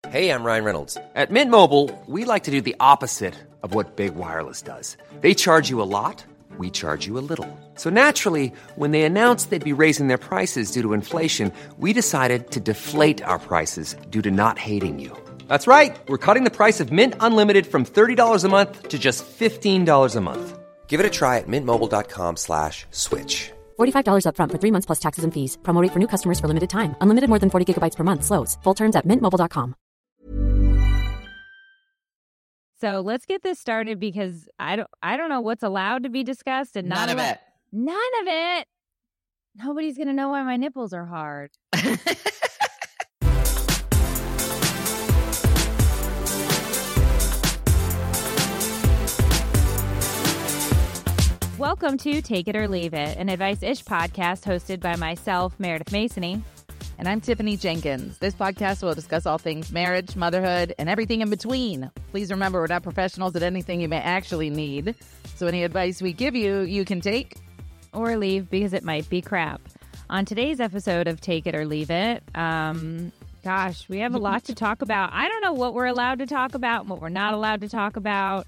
Hey, I'm Ryan Reynolds. At Mint Mobile, we like to do the opposite of what Big Wireless does. They charge you a lot, we charge you a little. So naturally, when they announced they'd be raising their prices due to inflation, we decided to deflate our prices due to not hating you. That's right. We're cutting the price of Mint Unlimited from $30 a month to just $15 a month. Give it a try at mintmobile.com/switch. $45 up front for 3 months plus taxes and fees. Promo rate for new customers for limited time. Unlimited more than 40 gigabytes per month. Slows full terms at mintmobile.com. So let's get this started because I don't know what's allowed to be discussed and not None of it. None of it. Nobody's going to know why my nipples are hard. Welcome to Take It or Leave It, an advice-ish podcast hosted by myself, Meredith Masony. And I'm Tiffany Jenkins. This podcast will discuss all things marriage, motherhood, and everything in between. Please remember, we're not professionals at anything you may actually need. So any advice we give you, you can take Or leave because it might be crap. On today's episode of Take It or Leave It, gosh, we have a lot to talk about. I don't know what we're allowed to talk about and what we're not allowed to talk about.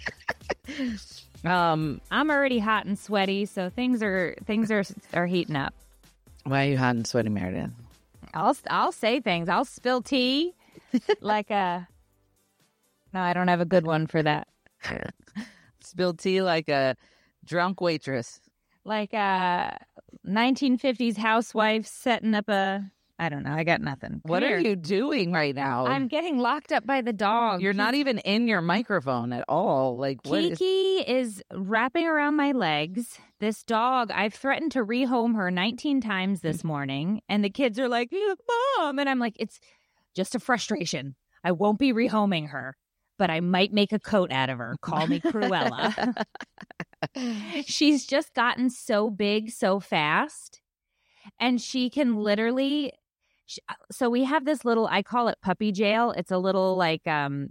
I'm already hot and sweaty, so things are heating up. Why are you hot and sweaty, Meredith? I'll say things. I'll spill tea like a. No, I don't have a good one for that. Spill tea like a drunk waitress. Like a 1950s housewife setting up a. I don't know. I got nothing. What are you doing right now? I'm getting locked up by the dog. You're not even in your microphone at all. Like what Kiki is wrapping around my legs. This dog, I've threatened to rehome her 19 times this morning, and the kids are like, Mom, and I'm like, it's just a frustration. I won't be rehoming her, but I might make a coat out of her. Call me Cruella. She's just gotten so big so fast, and she can literally. So we have this little, I call it puppy jail. It's a little like a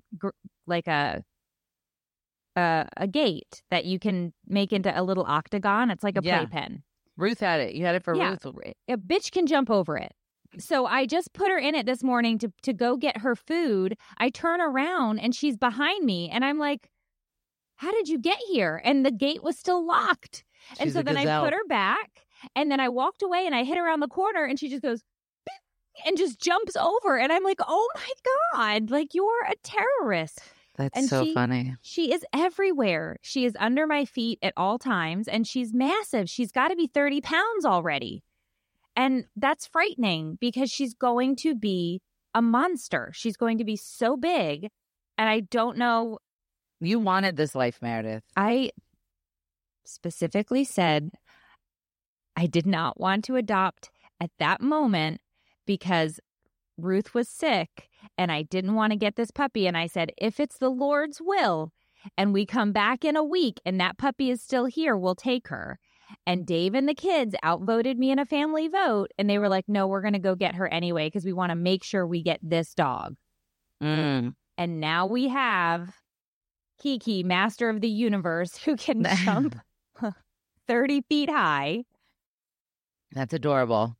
gate that you can make into a little octagon. It's like a playpen. Ruth had it. You had it for Ruth. A bitch can jump over it. So I just put her in it this morning to go get her food. I turn around and she's behind me. And I'm like, how did you get here? And the gate was still locked. And so then I put her back. And then I walked away and I hit around the corner and she just goes, and just jumps over. And I'm like, oh my God, like you're a terrorist. That's so funny. She is everywhere. She is under my feet at all times. And she's massive. She's got to be 30 pounds already. And that's frightening because she's going to be a monster. She's going to be so big. And I don't know. You wanted this life, Meredith. I specifically said I did not want to adopt at that moment because Ruth was sick and I didn't want to get this puppy. And I said, if it's the Lord's will and we come back in a week and that puppy is still here, we'll take her. And Dave and the kids outvoted me in a family vote. And they were like, no, we're going to go get her anyway because we want to make sure we get this dog. And now we have Kiki, master of the universe, who can jump 30 feet high. That's adorable.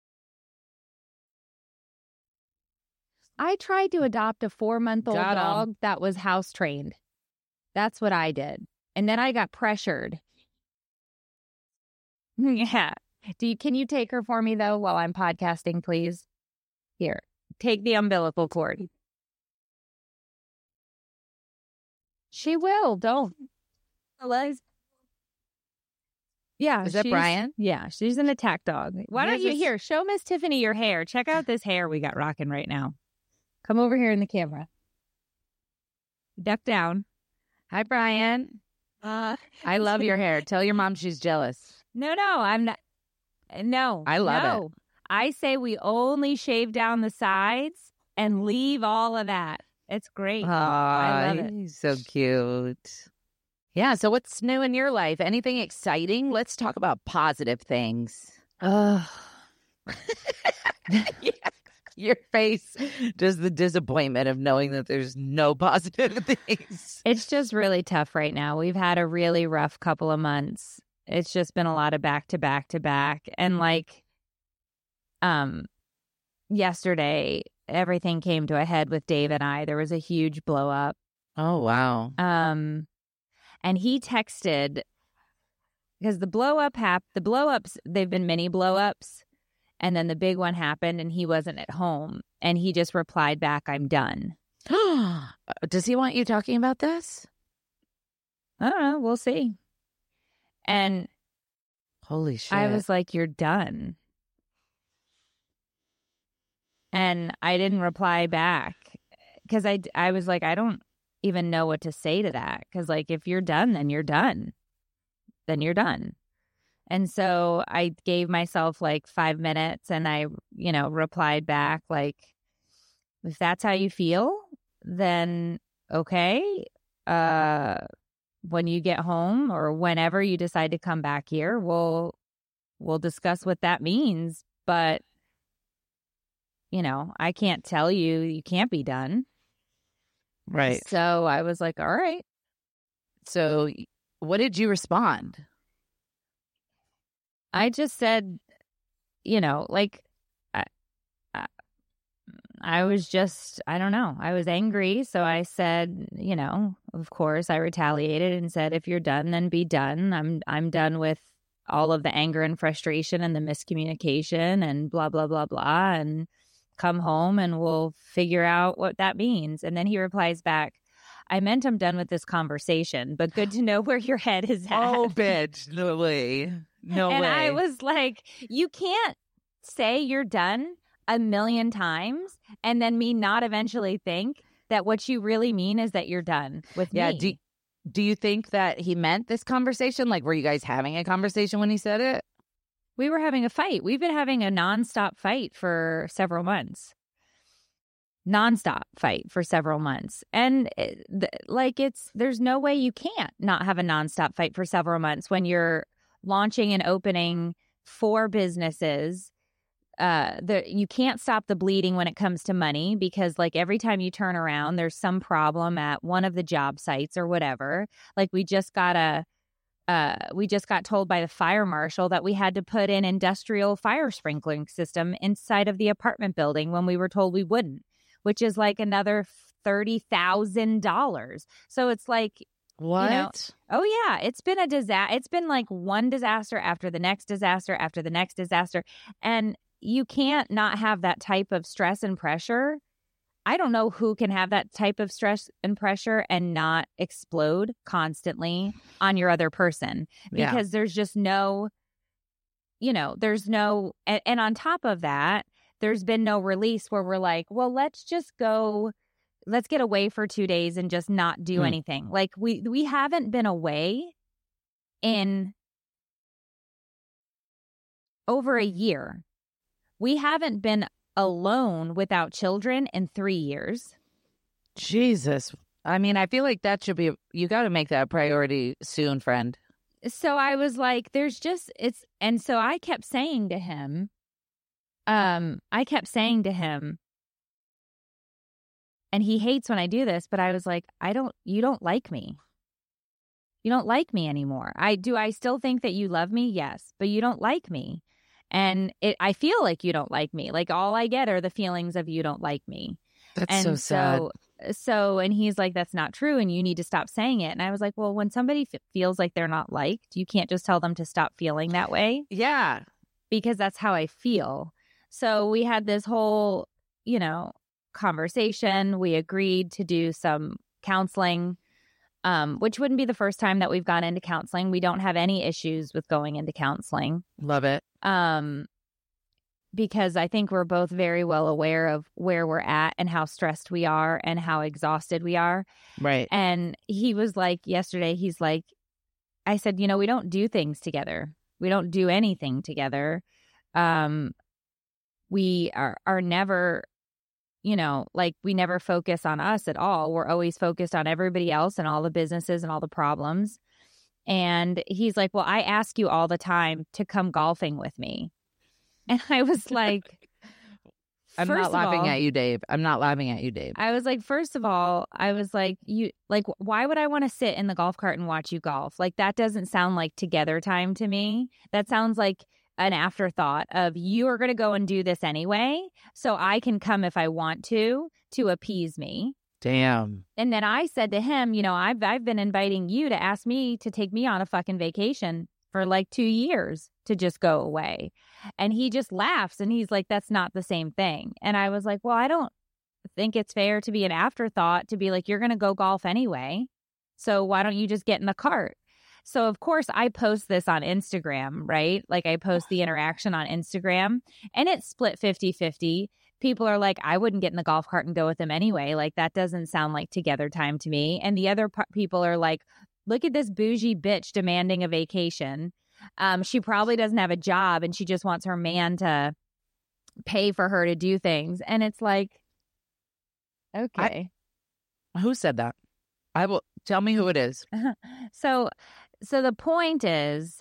I tried to adopt a 4-month-old dog that was house trained. That's what I did. And then I got pressured. Yeah. Can you take her for me, though, while I'm podcasting, please? Here, take the umbilical cord. She will. Don't. Yeah. Is that Brian? Yeah, she's an attack dog. Why don't you here? Show Miss Tiffany your hair. Check out this hair we got rocking right now. Come over here in the camera. Duck down. Hi, Brian. I love your hair. Tell your mom she's jealous. No, I'm not. No. I love it. I say we only shave down the sides and leave all of that. It's great. I love it. He's so cute. Yeah, so what's new in your life? Anything exciting? Let's talk about positive things. Your face, just the disappointment of knowing that there's no positive things. It's just really tough right now. We've had a really rough couple of months. It's just been a lot of back to back. And like yesterday, everything came to a head with Dave and I. There was a huge blow up. Oh, wow. And he texted, because the blow-ups, they've been mini blow-ups, and then the big one happened and he wasn't at home, and he just replied back, "I'm done." Does he want you talking about this? I don't know. We'll see. And holy shit. I was like, "You're done." And I didn't reply back because I was like, I don't even know what to say to that. Because, like, if you're done, then you're done. Then you're done. And so I gave myself like 5 minutes and I, replied back like, if that's how you feel, then okay. When you get home or whenever you decide to come back here, we'll discuss what that means. But, I can't tell you can't be done. Right. So I was like, all right. So what did you respond? I just said, I was just, I don't know. I was angry. So I said, of course, I retaliated and said, if you're done, then be done. I'm done with all of the anger and frustration and the miscommunication and blah, blah, blah, blah. And come home and we'll figure out what that means. And then he replies back, I meant I'm done with this conversation, but good to know where your head is at. Oh, bitch. No way. No and way. I was like, you can't say you're done a million times and then me not eventually think that what you really mean is that you're done with me. Do you think that he meant this conversation? Like, were you guys having a conversation when he said it? We were having a fight. We've been having a nonstop fight for several months. Nonstop fight for several months. And there's no way you can't not have a nonstop fight for several months when you're launching and opening 4 businesses. You can't stop the bleeding when it comes to money because like every time you turn around, there's some problem at one of the job sites or whatever. Like we just got told by the fire marshal that we had to put an industrial fire sprinkling system inside of the apartment building when we were told we wouldn't, which is like another $30,000. So it's like, what? Oh yeah, it's been a disaster. It's been like one disaster after the next disaster after the next disaster. And you can't not have that type of stress and pressure. I don't know who can have that type of stress and pressure and not explode constantly on your other person because there's just no, there's no, and on top of that, there's been no release where we're like, well, let's get away for 2 days and just not do anything. Like we haven't been away in over a year. We haven't been alone without children in 3 years. Jesus. I mean, I feel like that should be, you got to make that a priority soon, friend. So I was like, and so I kept saying to him, and he hates when I do this, but I was like, you don't like me. You don't like me anymore. I still think that you love me? Yes, but you don't like me. And I feel like you don't like me. Like all I get are the feelings of you don't like me. That's so sad. And he's like, that's not true. And you need to stop saying it. And I was like, well, when somebody feels like they're not liked, you can't just tell them to stop feeling that way. Yeah. Because that's how I feel. So we had this whole, conversation. We agreed to do some counseling, which wouldn't be the first time that we've gone into counseling. We don't have any issues with going into counseling. Love it. Because I think we're both very well aware of where we're at and how stressed we are and how exhausted we are. Right. And he was like, yesterday, he's like, I said, we don't do things together. We don't do anything together. We are never, we never focus on us at all. We're always focused on everybody else and all the businesses and all the problems. And he's like, well, I ask you all the time to come golfing with me. And I was like, I'm not laughing at you, Dave. I'm not laughing at you, Dave. I was like, first of all, why would I want to sit in the golf cart and watch you golf? Like, that doesn't sound like together time to me. That sounds like an afterthought of you are going to go and do this anyway, so I can come if I want to appease me. Damn. And then I said to him, you know, I've been inviting you to ask me to take me on a fucking vacation for like 2 years to just go away. And he just laughs and he's like, that's not the same thing. And I was like, well, I don't think it's fair to be an afterthought to be like, you're going to go golf anyway, so why don't you just get in the cart? So, of course, I post this on Instagram, right? Like I post the interaction on Instagram and it's split 50-50. People are like, I wouldn't get in the golf cart and go with him anyway. Like that doesn't sound like together time to me. And the other people are like, look at this bougie bitch demanding a vacation. She probably doesn't have a job and she just wants her man to pay for her to do things. And it's like, okay. Who said that? I will tell me who it is. So the point is,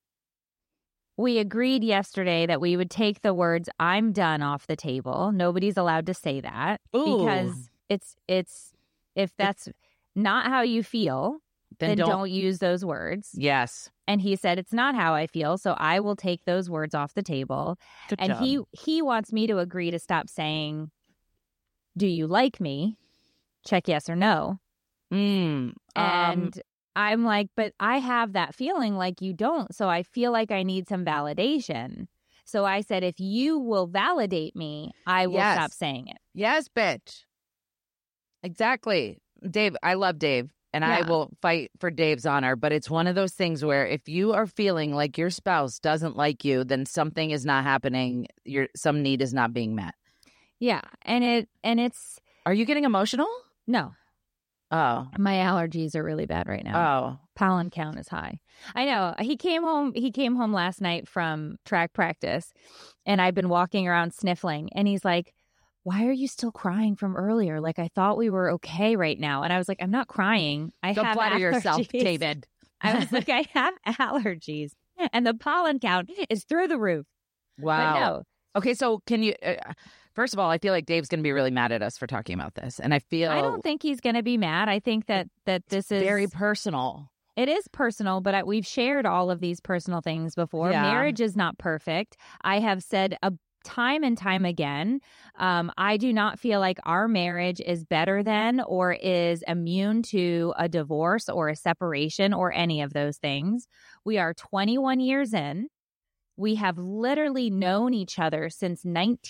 we agreed yesterday that we would take the words "I'm done" off the table. Nobody's allowed to say that. Ooh. Because it's if that's not how you feel, then don't use those words. Yes. And he said, it's not how I feel, so I will take those words off the table. Good and job. he wants me to agree to stop saying, do you like me? Check yes or no. And I'm like, but I have that feeling like you don't. So I feel like I need some validation. So I said, if you will validate me, I will stop saying it. Yes, bitch. Exactly. Dave, I love Dave. And I will fight for Dave's honor. But it's one of those things where if you are feeling like your spouse doesn't like you, then something is not happening. Some need is not being met. Yeah. And it's. Are you getting emotional? No. Oh. My allergies are really bad right now. Oh. Pollen count is high. I know. He came home last night from track practice and I've been walking around sniffling and he's like, why are you still crying from earlier? Like, I thought we were okay right now. And I was like, I'm not crying. I Don't have flatter allergies. yourself, David. I was like, I have allergies and the pollen count is through the roof. Wow. But no. Okay, so can you, first of all, I feel like Dave's going to be really mad at us for talking about this. And I don't think he's going to be mad. I think that this is very personal. It is personal, but we've shared all of these personal things before. Yeah. Marriage is not perfect. I have said time and time again, I do not feel like our marriage is better than or is immune to a divorce or a separation or any of those things. We are 21 years in. We have literally known each other since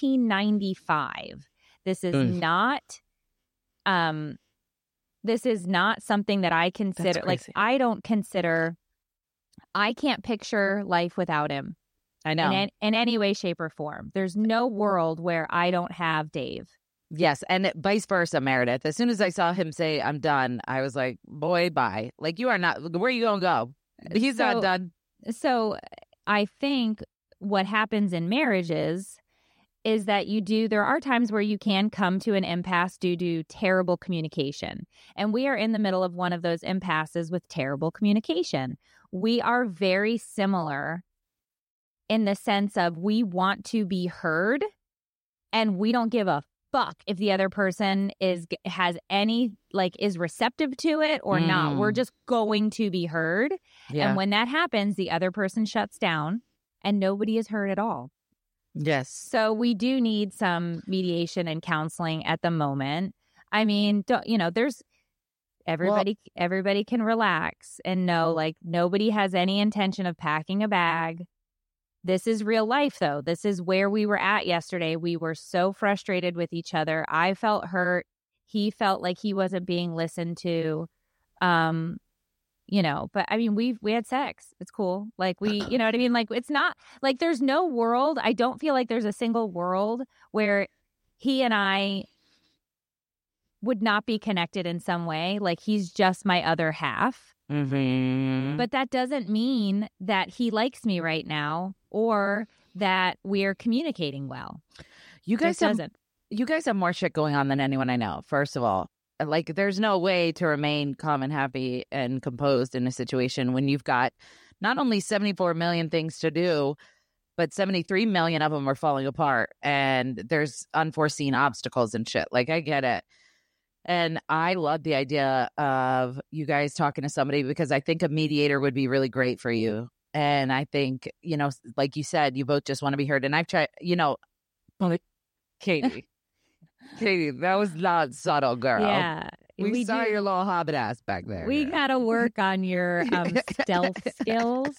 1995. This is not something that I consider, like, I can't picture life without him. I know. In any way, shape, or form. There's no world where I don't have Dave. Yes, and vice versa, Meredith. As soon as I saw him say, I'm done, I was like, boy, bye. Like, you are not, where are you going to go? He's not done. So I think what happens in marriages is that there are times where you can come to an impasse due to terrible communication. And we are in the middle of one of those impasses with terrible communication. We are very similar in the sense of we want to be heard and we don't give a fuck if the other person is receptive to it or not. We're just going to be heard. Yeah. And when that happens, the other person shuts down and nobody is heard at all. Yes. So we do need some mediation and counseling at the moment. I mean, there's everybody can relax and know, like, nobody has any intention of packing a bag. This is real life, though. This is where we were at yesterday. We were so frustrated with each other. I felt hurt. He felt like he wasn't being listened to. But I mean, we had sex. It's cool. Like, you know what I mean? Like, it's not like there's no world. I don't feel like there's a single world where he and I would not be connected in some way. Like, he's just my other half. Mm-hmm. But that doesn't mean that he likes me right now or that we're communicating well. You guys have more shit going on than anyone I know, first of all. Like, there's no way to remain calm and happy and composed in a situation when you've got not only 74 million things to do, but 73 million of them are falling apart and there's unforeseen obstacles and shit. Like, I get it. And I love the idea of you guys talking to somebody because I think a mediator would be really great for you. And I think, like you said, you both just want to be heard. And I've tried, but Katie, that was not subtle, girl. Yeah. We saw your little hobbit ass back there. We got to work on your stealth skills.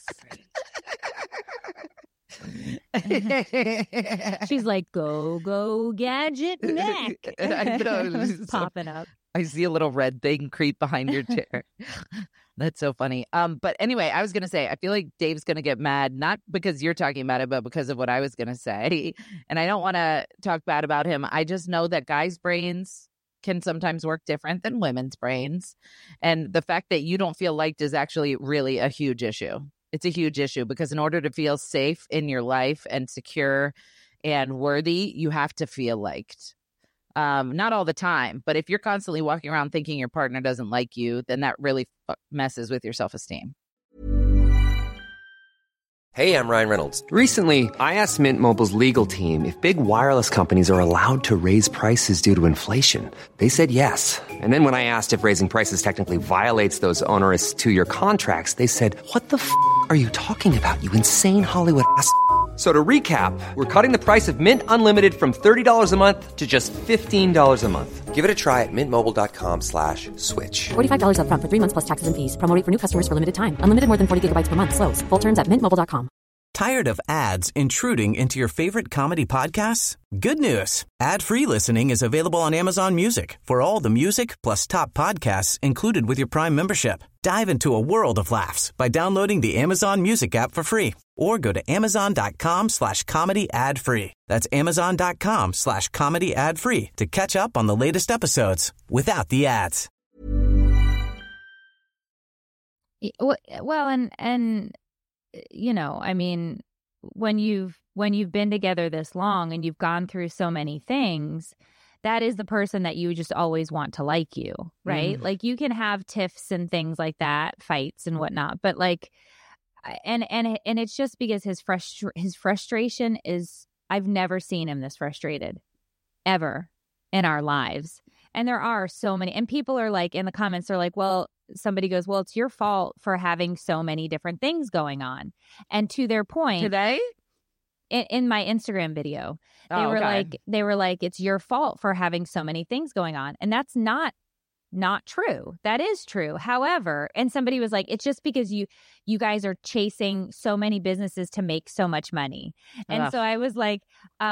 She's like, go, gadget neck. I know. Popping up. I see a little red thing creep behind your chair. That's so funny. But anyway, I was going to say, I feel like Dave's going to get mad, not because you're talking about it, but because of what I was going to say. And I don't want to talk bad about him. I just know that guys' brains can sometimes work different than women's brains. And the fact that you don't feel liked is actually really a huge issue. It's a huge issue because in order to feel safe in your life and secure and worthy, you have to feel liked. Not all the time, but if you're constantly walking around thinking your partner doesn't like you, then that really messes with your self-esteem. Hey, I'm Ryan Reynolds. Recently, I asked Mint Mobile's legal team if big wireless companies are allowed to raise prices due to inflation. They said yes. And then when I asked if raising prices technically violates those onerous 2-year contracts, they said, "What the f*** are you talking about, you insane Hollywood ass?" So to recap, we're cutting the price of Mint Unlimited from $30 a month to just $15 a month. Give it a try at mintmobile.com/switch. $45 up front for 3 months plus taxes and fees. Promo rate for new customers for limited time. Unlimited more than 40 gigabytes per month. Slows full terms at mintmobile.com. Tired of ads intruding into your favorite comedy podcasts? Good news. Ad-free listening is available on Amazon Music for all the music plus top podcasts included with your Prime membership. Dive into a world of laughs by downloading the Amazon Music app for free or go to amazon.com/comedy ad-free. That's amazon.com/comedy ad-free to catch up on the latest episodes without the ads. Well, and I mean, when you've been together this long and you've gone through so many things, that is the person that you just always want to like you, right? Mm. Like you can have tiffs and things like that, fights and whatnot, but like, and it's just because his frustration is, I've never seen him this frustrated ever in our lives. And there are so many, and people are like, in the comments, they're like, well, somebody goes, well, it's your fault for having so many different things going on. And to their point, today in my Instagram video, they were like, it's your fault for having so many things going on. And that's not true. That is true. However, and somebody was like, it's just because you guys are chasing so many businesses to make so much money. And so I was like,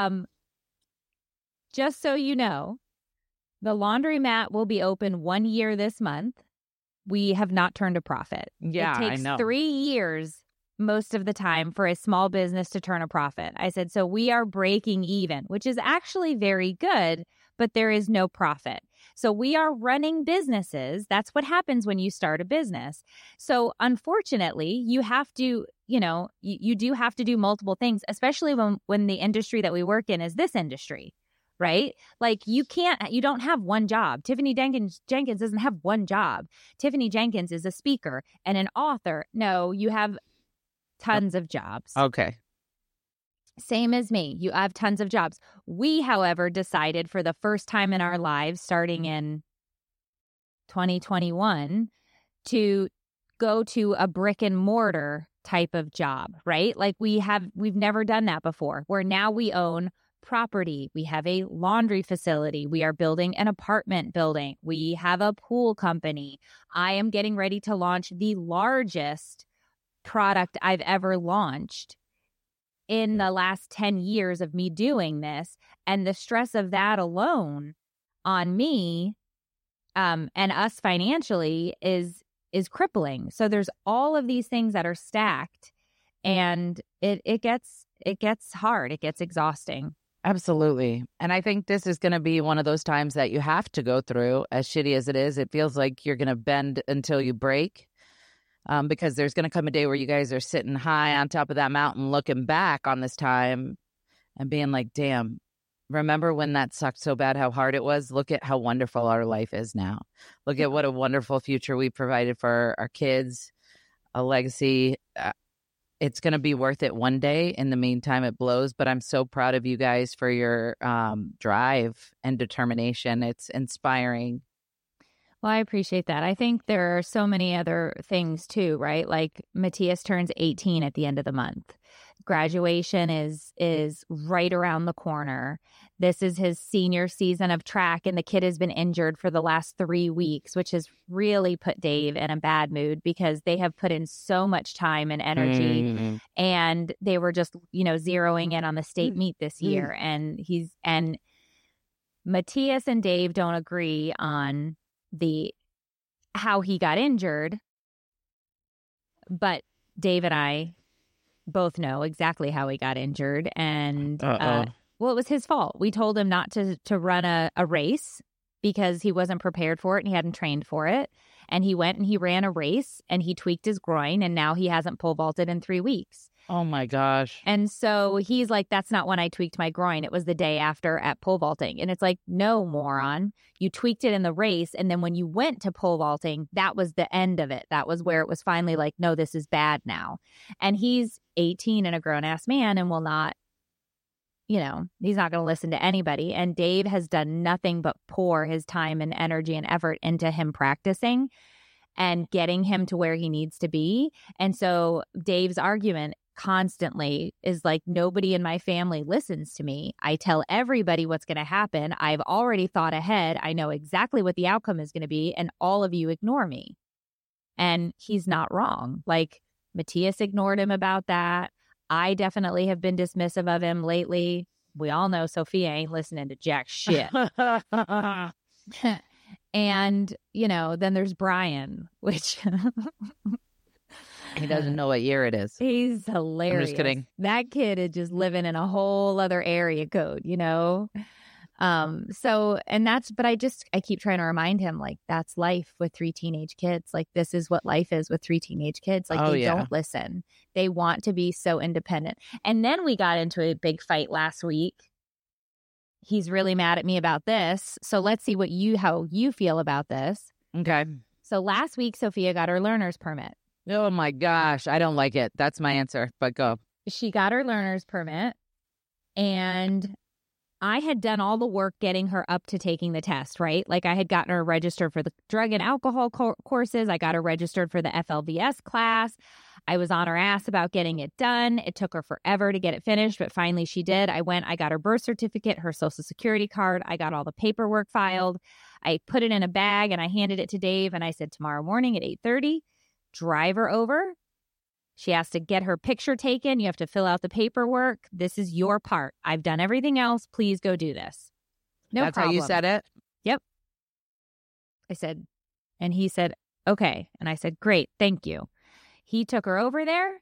just so you know, the laundromat will be open 1 year this month. We have not turned a profit. Yeah, it takes 3 years most of the time for a small business to turn a profit. I said, so we are breaking even, which is actually very good, but there is no profit. So we are running businesses. That's what happens when you start a business. So unfortunately, you have to, you do have to do multiple things, especially when the industry that we work in is this industry. Right? Like you don't have one job. Tiffany Jenkins doesn't have one job. Tiffany Jenkins is a speaker and an author. No, you have tons of jobs. Okay. Same as me. You have tons of jobs. We, however, decided for the first time in our lives, starting in 2021, to go to a brick and mortar type of job, right? Like we've never done that before, where now we own property. We have a laundry facility. We are building an apartment building. We have a pool company. I am getting ready to launch the largest product I've ever launched in the last 10 years of me doing this. And the stress of that alone on me and us financially is crippling. So there's all of these things that are stacked, and it gets hard. It gets exhausting. Absolutely. And I think this is going to be one of those times that you have to go through, as shitty as it is. It feels like you're going to bend until you break, because there's going to come a day where you guys are sitting high on top of that mountain looking back on this time and being like, damn, remember when that sucked so bad, how hard it was? Look at how wonderful our life is now. Look at what a wonderful future we provided for our kids, a legacy. It's going to be worth it one day. In the meantime, it blows. But I'm so proud of you guys for your drive and determination. It's inspiring. Well, I appreciate that. I think there are so many other things too, right? Like Matthias turns 18 at the end of the month. Graduation is right around the corner. This is his senior season of track, and the kid has been injured for the last 3 weeks, which has really put Dave in a bad mood because they have put in so much time and energy, and they were just, zeroing in on the state meet this year. And Matthias and Dave don't agree on how he got injured, but Dave and I both know exactly how he got injured, and it was his fault. We told him not to run a race because he wasn't prepared for it and he hadn't trained for it, and he went and he ran a race and he tweaked his groin, and now he hasn't pole vaulted in 3 weeks. Oh my gosh. And so he's like, that's not when I tweaked my groin. It was the day after at pole vaulting. And it's like, no, moron. You tweaked it in the race. And then when you went to pole vaulting, that was the end of it. That was where it was finally like, no, this is bad now. And he's 18 and a grown-ass man and will not, he's not going to listen to anybody. And Dave has done nothing but pour his time and energy and effort into him practicing and getting him to where he needs to be. And so Dave's argument constantly is like, nobody in my family listens to me. I tell everybody what's going to happen. I've already thought ahead. I know exactly what the outcome is going to be, and all of you ignore me. And he's not wrong. Like, Matthias ignored him about that. I definitely have been dismissive of him lately. We all know Sophia ain't listening to jack shit. And, then there's Brian, which... He doesn't know what year it is. He's hilarious. I'm just kidding. That kid is just living in a whole other area code, but I keep trying to remind him, like, that's life with 3 teenage kids. Like, this is what life is with 3 teenage kids. Like, they don't listen. They want to be so independent. And then we got into a big fight last week. He's really mad at me about this. So let's see how you feel about this. Okay. So last week, Sophia got her learner's permit. Oh my gosh, I don't like it. That's my answer, but go. She got her learner's permit, and I had done all the work getting her up to taking the test, right? Like, I had gotten her registered for the drug and alcohol courses. I got her registered for the FLVS class. I was on her ass about getting it done. It took her forever to get it finished, but finally she did. I got her birth certificate, her social security card. I got all the paperwork filed. I put it in a bag, and I handed it to Dave, and I said, tomorrow morning at 8:30, drive her over. She has to get her picture taken. You have to fill out the paperwork. This is your part. I've done everything else. Please go do this. No That's problem. how you said it? Yep. I said, and he said, okay. And I said, great, thank you. He took her over there.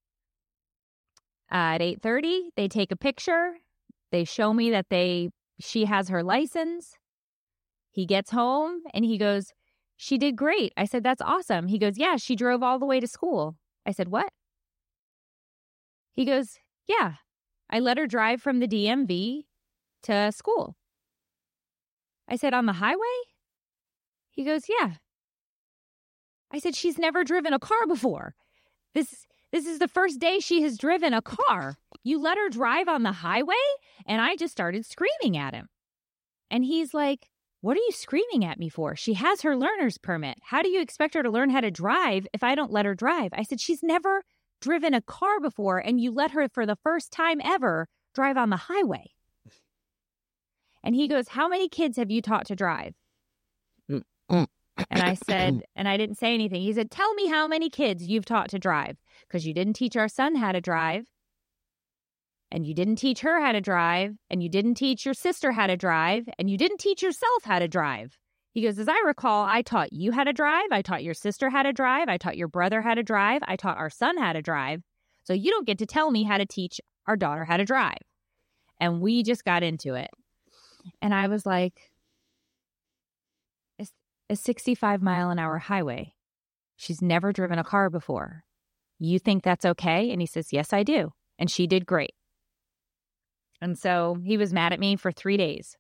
At 8:30, they take a picture. They show me that she has her license. He gets home and he goes, she did great. I said, that's awesome. He goes, yeah, she drove all the way to school. I said, what? He goes, yeah, I let her drive from the DMV to school. I said, on the highway? He goes, yeah. I said, she's never driven a car before. This is the first day she has driven a car. You let her drive on the highway? And I just started screaming at him. And he's like, what are you screaming at me for? She has her learner's permit. How do you expect her to learn how to drive if I don't let her drive? I said, she's never driven a car before, and you let her, for the first time ever, drive on the highway. And he goes, how many kids have you taught to drive? And I said, and I didn't say anything. He said, tell me how many kids you've taught to drive, because you didn't teach our son how to drive. And you didn't teach her how to drive, and you didn't teach your sister how to drive, and you didn't teach yourself how to drive. He goes, as I recall, I taught you how to drive, I taught your sister how to drive, I taught your brother how to drive, I taught our son how to drive. So you don't get to tell me how to teach our daughter how to drive. And we just got into it. And I was like, it's a 65-mile-an-hour highway. She's never driven a car before. You think that's okay? And he says, yes, I do. And she did great. And so he was mad at me for 3 days.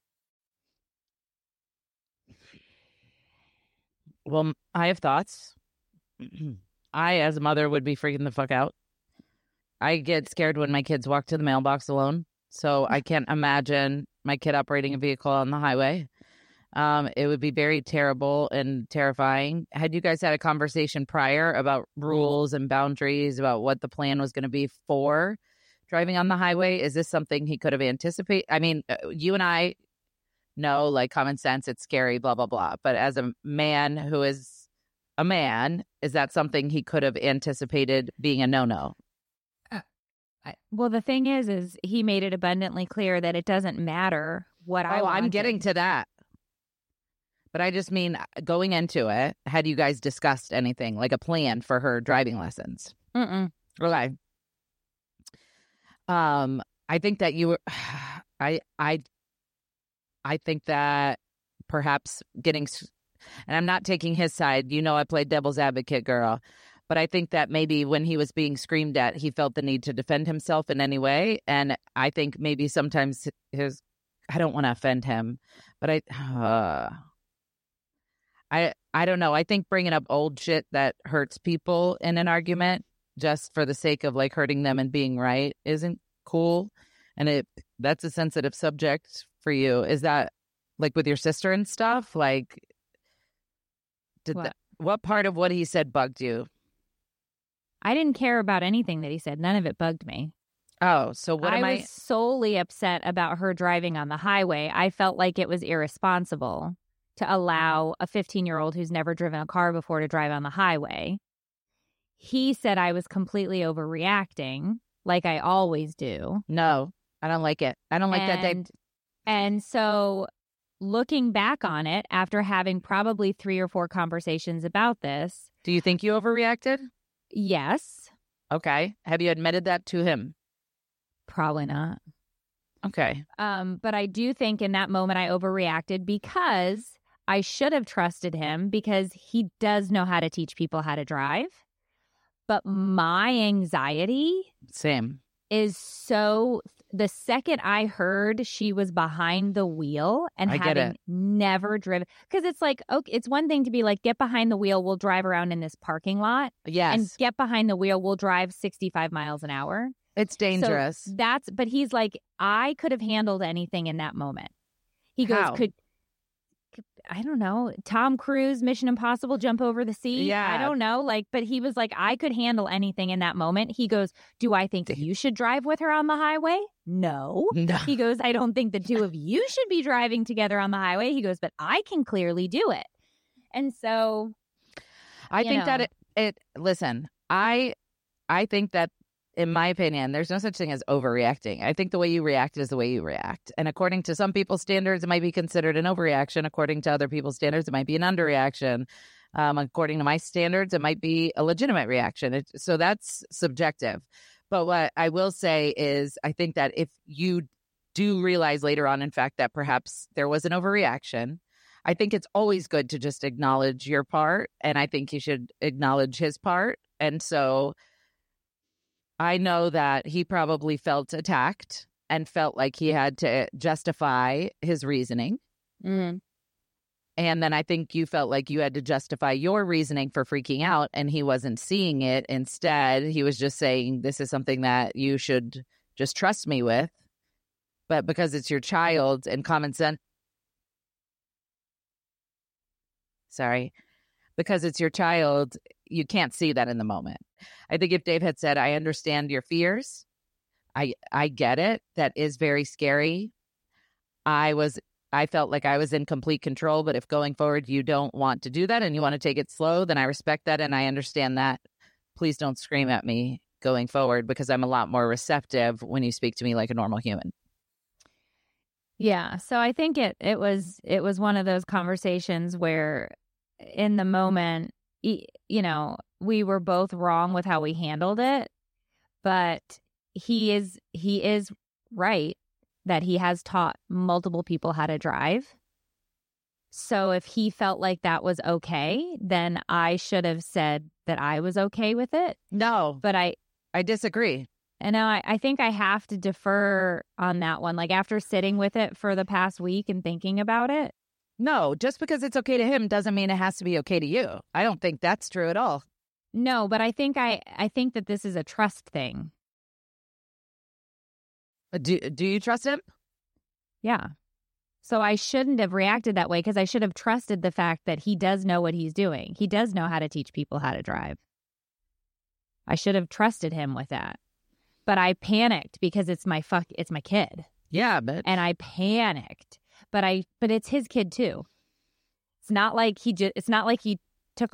Well, I have thoughts. I, as a mother, would be freaking the fuck out. I get scared when my kids walk to the mailbox alone. So I can't imagine my kid operating a vehicle on the highway. It would be very terrible and terrifying. Had you guys had a conversation prior about rules and boundaries, about what the plan was going to be for driving on the highway? Is this something he could have anticipated? I mean, you and I know, like, common sense, it's scary, blah, blah, blah. But as a man who is a man, is that something he could have anticipated being a no-no? Well, the thing is he made it abundantly clear that it doesn't matter what I wanted. I'm getting to that. But I just mean, going into it, had you guys discussed anything, like a plan for her driving lessons? Mm-mm. Okay. I think that you were, I think that perhaps getting, and I'm not taking his side, I played devil's advocate, girl, but I think that maybe when he was being screamed at, he felt the need to defend himself in any way. And I think maybe sometimes I don't want to offend him, but I don't know. I think bringing up old shit that hurts people in an argument just for the sake of like hurting them and being right isn't cool. And that's a sensitive subject for you. Is that like with your sister and stuff? Like, what part of what he said bugged you? I didn't care about anything that he said. None of it bugged me. Oh, so what am I? I was solely upset about her driving on the highway. I felt like it was irresponsible to allow a 15-year-old who's never driven a car before to drive on the highway. He said I was completely overreacting, like I always do. No, I don't like it. I don't like that. And so looking back on it, after having probably 3 or 4 conversations about this. Do you think you overreacted? Yes. Okay. Have you admitted that to him? Probably not. Okay. But I do think in that moment I overreacted because I should have trusted him because he does know how to teach people how to drive. But my anxiety is so, the second I heard she was behind the wheel and having never driven, because it's like, okay, it's one thing to be like, get behind the wheel, we'll drive around in this parking lot. Yes. And get behind the wheel, we'll drive 65 miles an hour. It's dangerous. So but he's like, I could have handled anything in that moment. He goes, I don't know, Tom Cruise, Mission Impossible, jump over the sea. Yeah. I don't know. But he was like, I could handle anything in that moment. He goes, do I think you should drive with her on the highway? No. He goes, I don't think the two of you should be driving together on the highway. He goes, but I can clearly do it. And so I think that listen, I think that, in my opinion, there's no such thing as overreacting. I think the way you react is the way you react. And according to some people's standards, it might be considered an overreaction. According to other people's standards, it might be an underreaction. According to my standards, it might be a legitimate reaction. So that's subjective. But what I will say is I think that if you do realize later on, in fact, that perhaps there was an overreaction, I think it's always good to just acknowledge your part. And I think you should acknowledge his part. And so I know that he probably felt attacked and felt like he had to justify his reasoning. Mm-hmm. And then I think you felt like you had to justify your reasoning for freaking out, and he wasn't seeing it. Instead, he was just saying, this is something that you should just trust me with. But because it's your child and common sense. Because it's your child, you can't see that in the moment. I think if Dave had said, I understand your fears, I get it. That is very scary. I felt like I was in complete control, but if going forward you don't want to do that and you want to take it slow, then I respect that and I understand that. Please don't scream at me going forward because I'm a lot more receptive when you speak to me like a normal human. Yeah. So I think it was one of those conversations where in the moment, we were both wrong with how we handled it, but he is right that he has taught multiple people how to drive. So if he felt like that was okay, then I should have said that I was okay with it. No, but I disagree. And now I think I have to defer on that one. Like after sitting with it for the past week and thinking about it. No, just because it's okay to him doesn't mean it has to be okay to you. I don't think that's true at all. No, but I think that this is a trust thing. Do you trust him? Yeah. So I shouldn't have reacted that way because I should have trusted the fact that he does know what he's doing. He does know how to teach people how to drive. I should have trusted him with that. But I panicked because it's my kid. Yeah, but And I panicked. But it's his kid too. It's not like he took,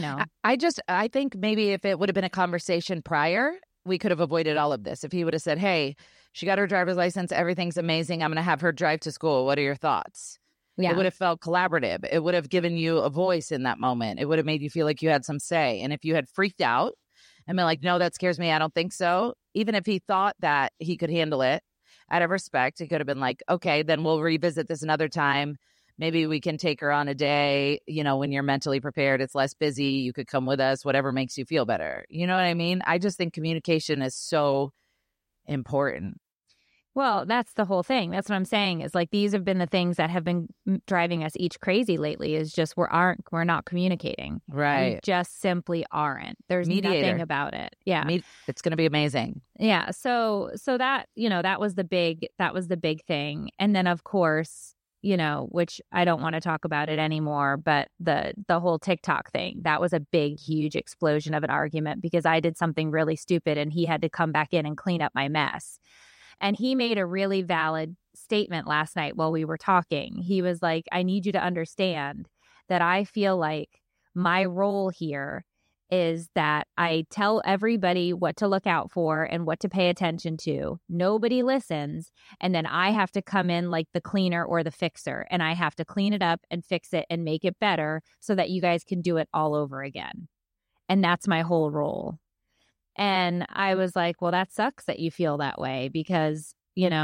I think maybe if it would have been a conversation prior, we could have avoided all of this. If he would have said, hey, she got her driver's license, everything's amazing, I'm going to have her drive to school. What are your thoughts? Yeah. It would have felt collaborative. It would have given you a voice in that moment. It would have made you feel like you had some say. And if you had freaked out and been like, no, that scares me, I don't think so, even if he thought that he could handle it, out of respect, he could have been like, okay, then we'll revisit this another time. Maybe we can take her on a day, when you're mentally prepared, it's less busy, you could come with us, whatever makes you feel better. You know what I mean? I just think communication is so important. Well, that's the whole thing. That's what I'm saying is like these have been the things that have been driving us each crazy lately is just we're not communicating. Right. We just simply aren't. There's nothing about it. Yeah. It's going to be amazing. Yeah. So that, that was the big thing. And then of course, which I don't want to talk about it anymore, but the whole TikTok thing, that was a big, huge explosion of an argument because I did something really stupid and he had to come back in and clean up my mess. And he made a really valid statement last night while we were talking. He was like, I need you to understand that I feel like my role here is that I tell everybody what to look out for and what to pay attention to. Nobody listens. And then I have to come in like the cleaner or the fixer. And I have to clean it up and fix it and make it better so that you guys can do it all over again. And that's my whole role. And I was like, well, that sucks that you feel that way because,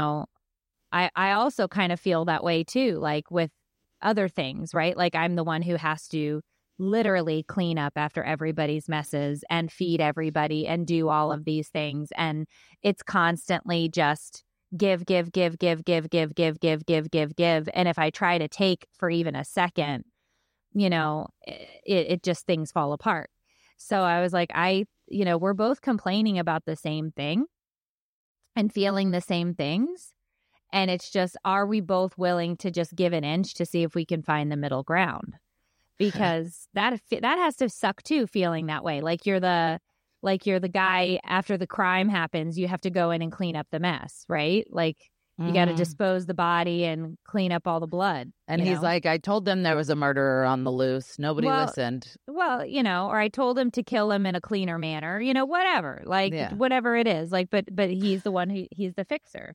I also kind of feel that way too, like with other things, right? Like I'm the one who has to literally clean up after everybody's messes and feed everybody and do all of these things. And it's constantly just give. And if I try to take for even a second, it just things fall apart. So I was like, we're both complaining about the same thing and feeling the same things. And it's just, are we both willing to just give an inch to see if we can find the middle ground? Because that has to suck too, feeling that way. Like you're the guy after the crime happens, you have to go in and clean up the mess, right? Like you got to dispose the body and clean up all the blood. And he's like, I told them there was a murderer on the loose. Nobody listened. Well, or I told him to kill him in a cleaner manner, whatever, whatever it is. Like, but he's the one he's the fixer.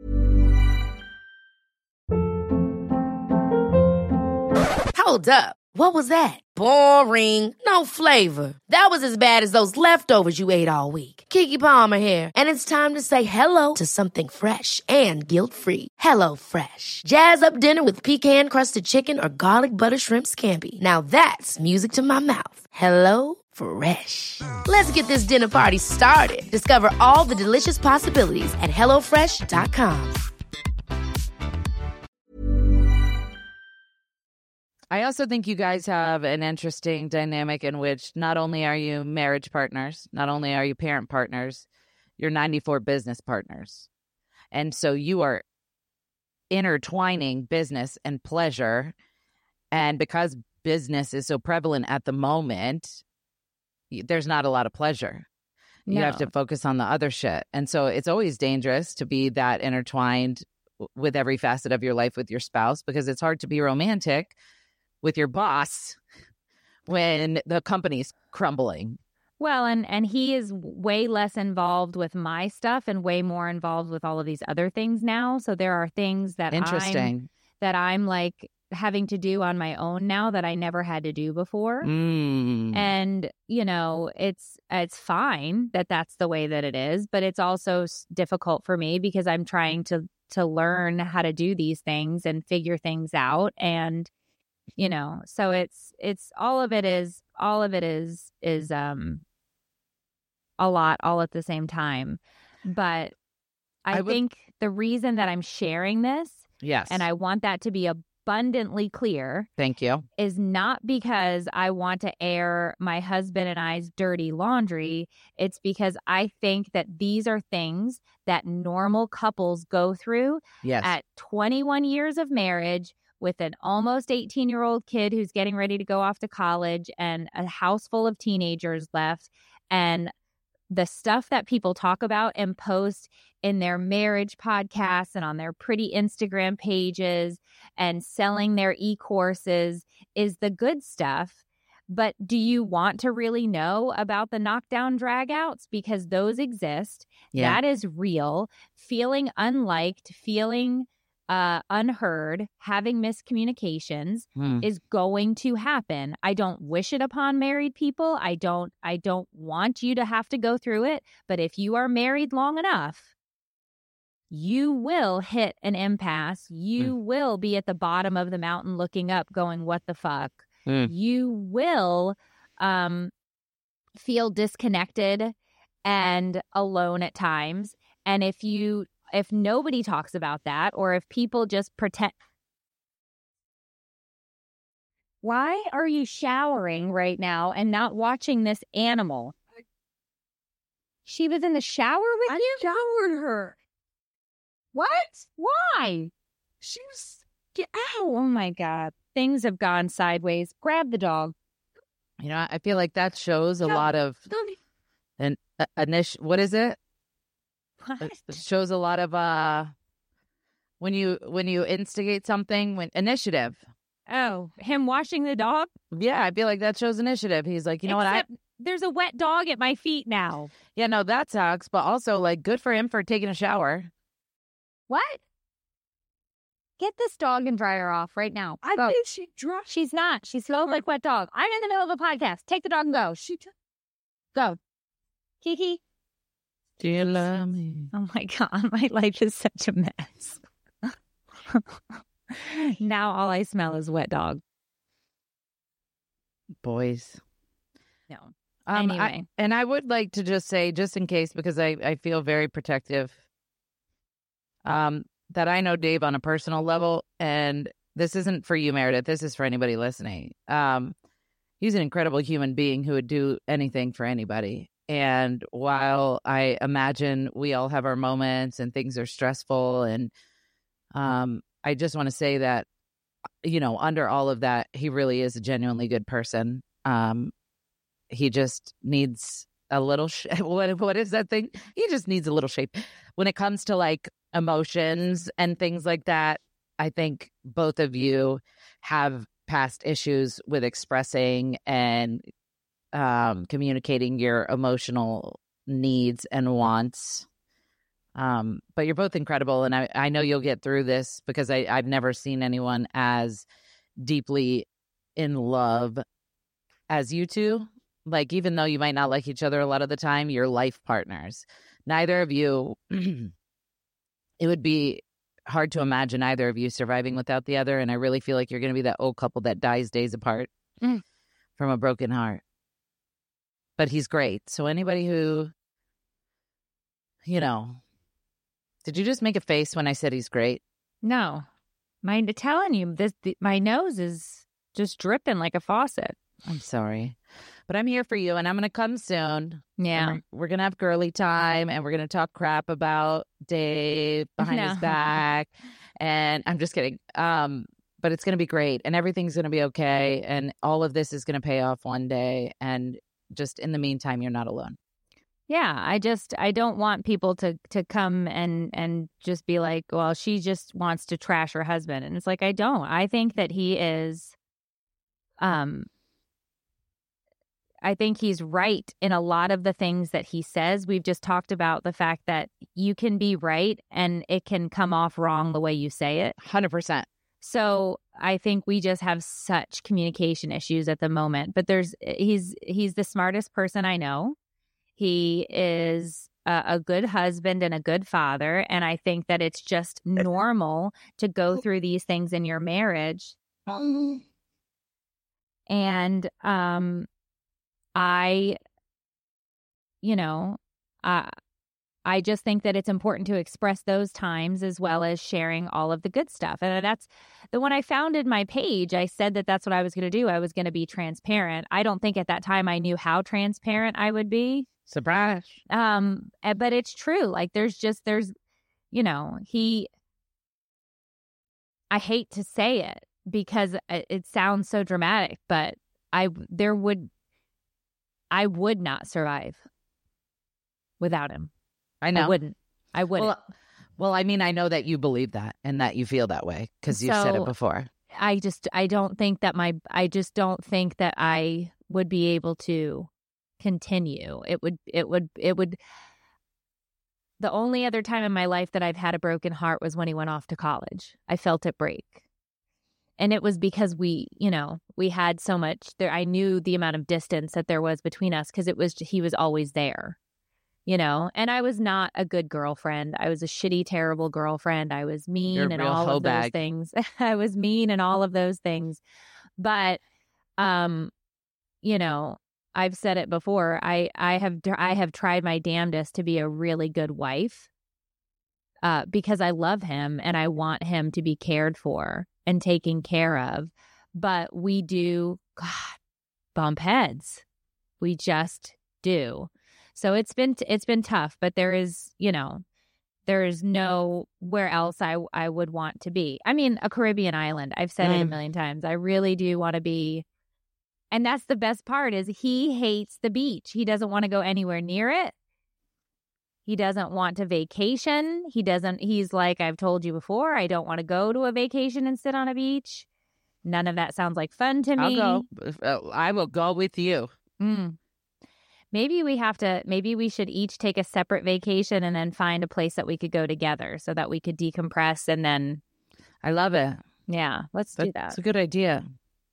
Hold up. What was that? Boring. No flavor. That was as bad as those leftovers you ate all week. Keke Palmer here. And it's time to say hello to something fresh and guilt-free. Hello Fresh. Jazz up dinner with pecan-crusted chicken or garlic butter shrimp scampi. Now that's music to my mouth. Hello Fresh. Let's get this dinner party started. Discover all the delicious possibilities at HelloFresh.com. I also think you guys have an interesting dynamic in which not only are you marriage partners, not only are you parent partners, you're 94 business partners. And so you are intertwining business and pleasure. And because business is so prevalent at the moment, there's not a lot of pleasure. You have to focus on the other shit. And so it's always dangerous to be that intertwined with every facet of your life with your spouse because it's hard to be romantic with your boss when the company's crumbling. Well, and he is way less involved with my stuff and way more involved with all of these other things now. So there are things that I'm like having to do on my own now that I never had to do before. And, it's fine that that's the way that it is, but it's also difficult for me because I'm trying to learn how to do these things and figure things out. And so it's all of it is a lot all at the same time. But I think the reason that I'm sharing this, yes, and I want that to be a abundantly clear, Thank you. is not because I want to air my husband and I's dirty laundry. It's because I think that these are things that normal couples go through Yes. at 21 years of marriage with an almost 18-year-old kid who's getting ready to go off to college and a house full of teenagers left. And the stuff that people talk about and post in their marriage podcasts and on their pretty Instagram pages and selling their e-courses is the good stuff. But do you want to really know about the knockdown dragouts? Because those exist. Yeah. That is real. Feeling unliked, feeling unheard, having miscommunications is going to happen. I don't wish it upon married people. I don't want you to have to go through it. But if you are married long enough, you will hit an impasse. You will be at the bottom of the mountain looking up going, what the fuck? You will feel disconnected and alone at times. And if nobody talks about that, or if people just pretend. Why are you showering right now and not watching this animal? She was in the shower with you? I showered her. What? Why? She was, get out. Oh my God. Things have gone sideways. Grab the dog. You know, I feel like that shows a lot of what is it? What? It shows a lot of when you instigate something, when initiative. Oh, him washing the dog? Yeah, I feel like that shows initiative. He's like, you know Except there's a wet dog at my feet now. Yeah, no, that sucks. But also, like, good for him for taking a shower. What? Get this dog and dry her off right now. I Go. think she dropped. She's not. She's slow like wet dog. I'm in the middle of a podcast. Take the dog and go. Go. Kiki. Do you love me? Oh my God. My life is such a mess. Now all I smell is wet dog. Boys. No. Anyway. I would like to just say, just in case, because I feel very protective, that I know Dave on a personal level, and this isn't for you, Meredith. This is for anybody listening. He's an incredible human being who would do anything for anybody. And while I imagine we all have our moments and things are stressful, and I just want to say that, you know, under all of that, he really is a genuinely good person. He just needs a little what is that thing? He just needs a little shape when it comes to like emotions and things like that. I think both of you have past issues with expressing and communicating your emotional needs and wants. But you're both incredible, and I know you'll get through this, because I've never seen anyone as deeply in love as you two. Like, even though you might not like each other a lot of the time, you're life partners. Neither of you, it would be hard to imagine either of you surviving without the other. And I really feel like you're going to be that old couple that dies days apart from a broken heart. But he's great. So anybody who, you know, did you just make a face when I said he's great? No. Mind telling you, my nose is just dripping like a faucet. I'm sorry. But I'm here for you, and I'm going to come soon. Yeah. We're going to have girly time, and we're going to talk crap about Dave behind his back. And I'm just kidding. But it's going to be great, and everything's going to be okay. And all of this is going to pay off one day. And just in the meantime, you're not alone. Yeah. I don't want people to come and just be like, well, she just wants to trash her husband. And it's like, I don't. I think that he is, I think he's right in a lot of the things that he says. We've just talked about the fact that you can be right and it can come off wrong the way you say it. 100%. So I think we just have such communication issues at the moment. But he's the smartest person I know. He is a good husband and a good father. And I think that it's just normal to go through these things in your marriage. And I I just think that it's important to express those times as well as sharing all of the good stuff. And that's when I founded my page, I said that that's what I was going to do. I was going to be transparent. I don't think at that time I knew how transparent I would be. Surprise. But it's true. Like there's, you know, I hate to say it because it sounds so dramatic, but I would not survive without him. I know. I wouldn't. Well, I mean, I know that you believe that and that you feel that way because you've said it before. I don't think that I would be able to continue. It would. The only other time in my life that I've had a broken heart was when he went off to college. I felt it break. And it was because we had so much there. I knew the amount of distance that there was between us because he was always there, you know, and I was not a good girlfriend. I was a shitty, terrible girlfriend. I was mean and all of those things. I was mean and all of those things. But, you know, I've said it before. I have tried my damnedest to be a really good wife because I love him and I want him to be cared for and taken care of. But we do, bump heads. We just do. So it's been tough, but there is nowhere else I would want to be. I mean, a Caribbean island. I've said it a million times. I really do want to be. And that's the best part is he hates the beach. He doesn't want to go anywhere near it. He doesn't want to vacation. He's like, I've told you before, I don't want to go to a vacation and sit on a beach. None of that sounds like fun to me. I'll go. I will go with you. Maybe we should each take a separate vacation and then find a place that we could go together so that we could decompress and then. I love it. Yeah, let's do that. It's a good idea.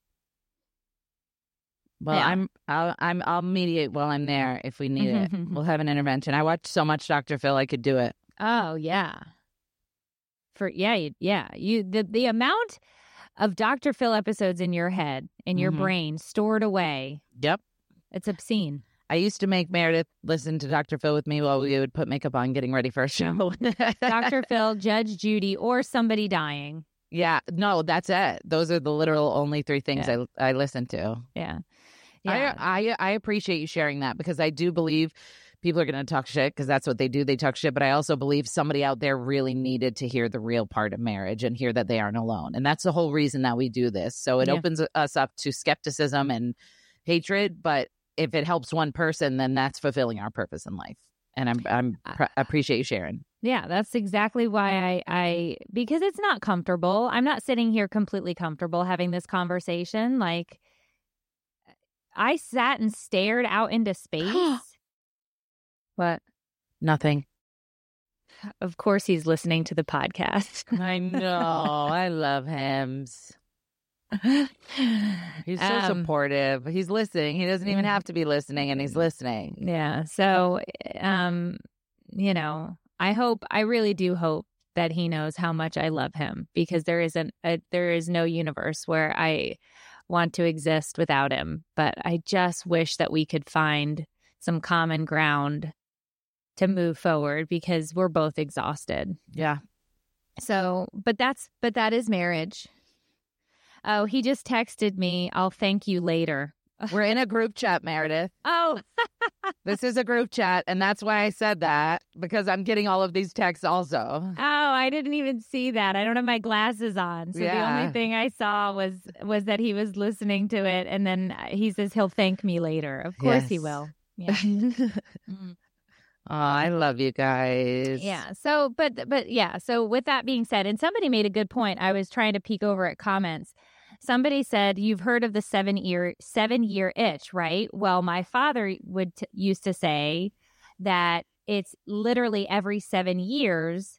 Well, yeah. I'll mediate while I'm there if we need it. We'll have an intervention. I watched so much Dr. Phil, I could do it. Oh yeah. The amount of Dr. Phil episodes in your head, in your brain, stored away. Yep. It's obscene. I used to make Meredith listen to Dr. Phil with me while we would put makeup on getting ready for a show. Dr. Phil, Judge Judy, or somebody dying. Yeah. No, that's it. Those are the literal only three things I listen to. Yeah. I appreciate you sharing that because I do believe people are going to talk shit because that's what they do. They talk shit. But I also believe somebody out there really needed to hear the real part of marriage and hear that they aren't alone. And that's the whole reason that we do this. So it opens us up to skepticism and hatred. But if it helps one person, then that's fulfilling our purpose in life. And I appreciate you sharing. Yeah, that's exactly why I because it's not comfortable. I'm not sitting here completely comfortable having this conversation. Like, I sat and stared out into space. What? Nothing. Of course he's listening to the podcast. I know. I love him. He's so supportive. He's listening. He doesn't even have to be listening, and he's listening. Yeah. So, you know, I really do hope that he knows how much I love him because there is no universe where I want to exist without him. But I just wish that we could find some common ground to move forward because we're both exhausted. Yeah. So, but that is marriage. Oh, he just texted me. I'll thank you later. We're in a group chat, Meredith. Oh, this is a group chat. And that's why I said that, because I'm getting all of these texts also. Oh, I didn't even see that. I don't have my glasses on. So the only thing I saw was that he was listening to it. And then he says he'll thank me later. Of course he will. Yeah. Oh, I love you guys. Yeah. So, but yeah. So with that being said, and somebody made a good point. I was trying to peek over at comments. Somebody said, you've heard of the 7-year itch, right? Well, my father used to say that it's literally every 7 years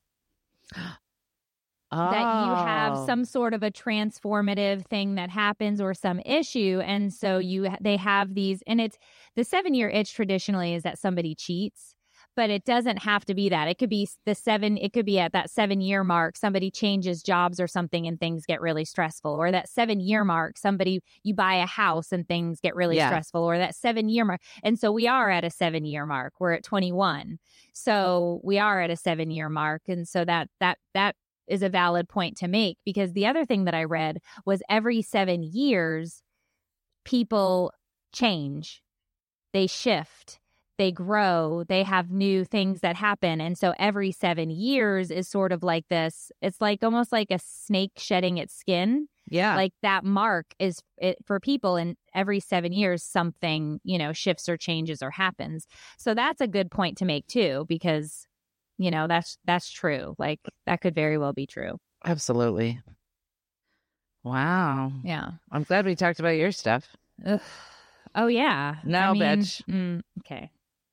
that you have some sort of a transformative thing that happens or some issue. And so they have these, and it's the 7-year itch traditionally is that somebody cheats. But it doesn't have to be that. It could be it could be at that 7-year mark, somebody changes jobs or something and things get really stressful. Or that 7-year mark, you buy a house and things get really stressful. Or that 7-year mark. And so we are at a 7-year mark. We're at 21. So we are at a 7-year mark. And so that is a valid point to make, because the other thing that I read was every 7 years, people change, they shift, they grow, they have new things that happen. And so every 7 years is sort of like this. It's like almost like a snake shedding its skin. Yeah. Like that mark is for people, and every 7 years, something, shifts or changes or happens. So that's a good point to make too, because, that's true. Like that could very well be true. Absolutely. Wow. Yeah. I'm glad we talked about your stuff. Ugh. Oh, yeah. No, bitch. Okay.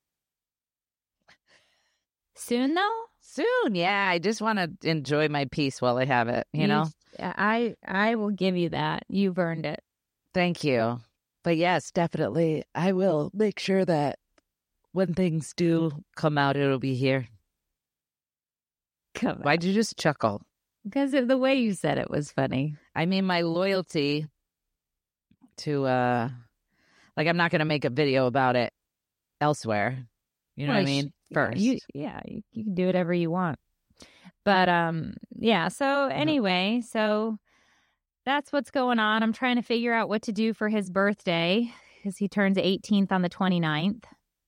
Soon, though? Soon, yeah. I just want to enjoy my peace while I have it, you know? I will give you that. You've earned it. Thank you. But yes, definitely. I will make sure that when things do come out, it'll be here. Why'd you just chuckle? Because of the way you said it was funny. I mean, my loyalty to, I'm not going to make a video about it elsewhere. You know what I mean? First. You can do whatever you want. But, so anyway, so that's what's going on. I'm trying to figure out what to do for his birthday, because he turns 18th on the 29th.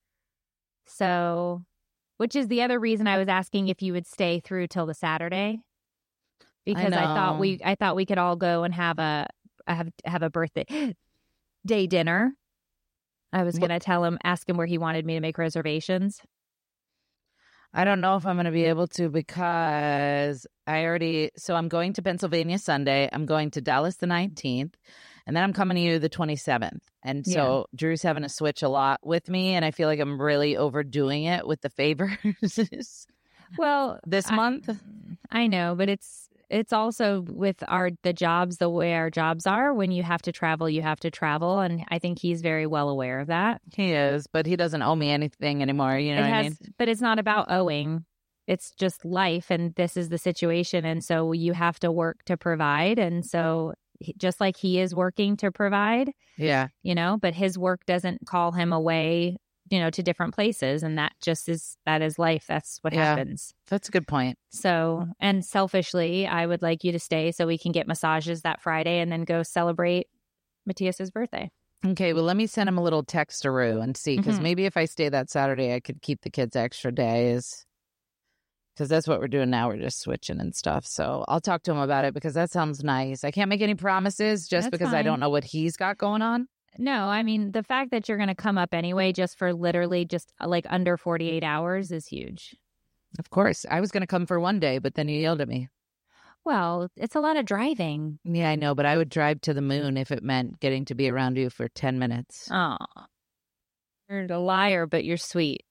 So, which is the other reason I was asking if you would stay through till the Saturday, because I thought we could all go and have a birthday day dinner. I was going to ask him where he wanted me to make reservations. I don't know if I'm going to be able to, because I'm going to Pennsylvania Sunday. I'm going to Dallas the 19th, and then I'm coming to you the 27th. And so Drew's having to switch a lot with me, and I feel like I'm really overdoing it with the favors. Well, this month. I know, but it's also with the jobs, the way our jobs are. When you have to travel, you have to travel. And I think he's very well aware of that. He is, but he doesn't owe me anything anymore. You know what I mean? But it's not about owing. It's just life. And this is the situation. And so you have to work to provide. And so just like he is working to provide. Yeah. But his work doesn't call him away, to different places. And that is life. That's what happens. That's a good point. So, and selfishly, I would like you to stay so we can get massages that Friday and then go celebrate Matthias's birthday. Okay. Well, let me send him a little textaroo and see, because maybe if I stay that Saturday, I could keep the kids extra days. Because that's what we're doing now. We're just switching and stuff. So I'll talk to him about it, because that sounds nice. I can't make any promises just because I don't know what he's got going on. No, I mean, the fact that you're going to come up anyway, just for literally just like under 48 hours is huge. Of course. I was going to come for one day, but then you yelled at me. Well, it's a lot of driving. Yeah, I know, but I would drive to the moon if it meant getting to be around you for 10 minutes. Oh, you're a liar, but you're sweet.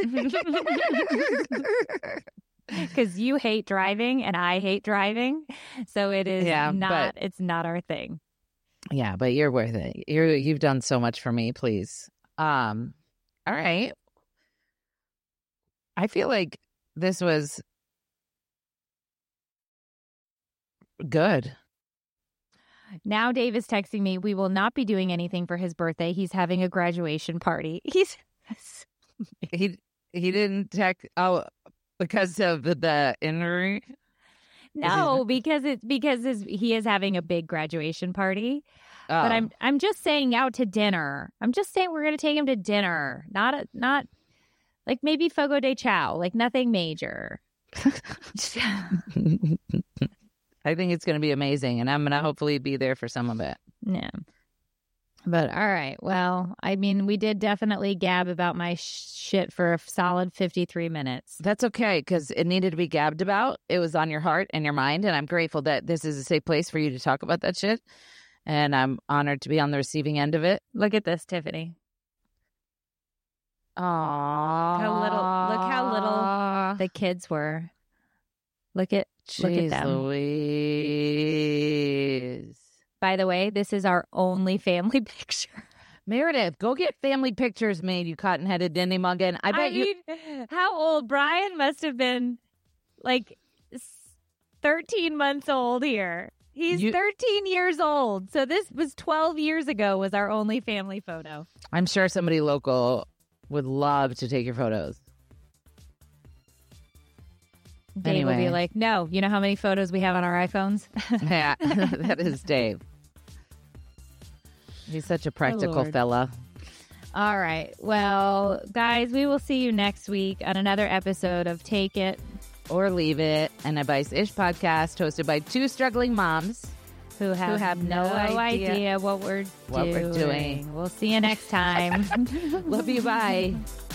Because you hate driving and I hate driving. So it is it's not our thing. Yeah, but you're worth it. You've done so much for me, please. All right. I feel like this was good. Now Dave is texting me, we will not be doing anything for his birthday. He's having a graduation party. He didn't text because of the injury. No, because he is having a big graduation party. Oh. But I'm just saying out to dinner. I'm just saying we're going to take him to dinner. Not like maybe Fogo de Chao, like nothing major. I think it's going to be amazing, and I'm going to hopefully be there for some of it. Yeah. But all right. Well, I mean, we did definitely gab about my shit for a solid 53 minutes. That's okay, because it needed to be gabbed about. It was on your heart and your mind, and I'm grateful that this is a safe place for you to talk about that shit. And I'm honored to be on the receiving end of it. Look at this, Tiffany. Aww. Look how little the kids were. Look at them. Louise. By the way, this is our only family picture. Meredith, go get family pictures made, you cotton-headed Denny Muggin. I mean, how old? Brian must have been like 13 months old here. He's 13 years old. So this was 12 years ago was our only family photo. I'm sure somebody local would love to take your photos. Dave will be like, no, you know how many photos we have on our iPhones? Yeah, that is Dave. He's such a practical fella. All right. Well, guys, we will see you next week on another episode of Take It or Leave It, an Advice-ish podcast hosted by two struggling moms who have no idea what we're doing. We're doing. We'll see you next time. Love you. Bye.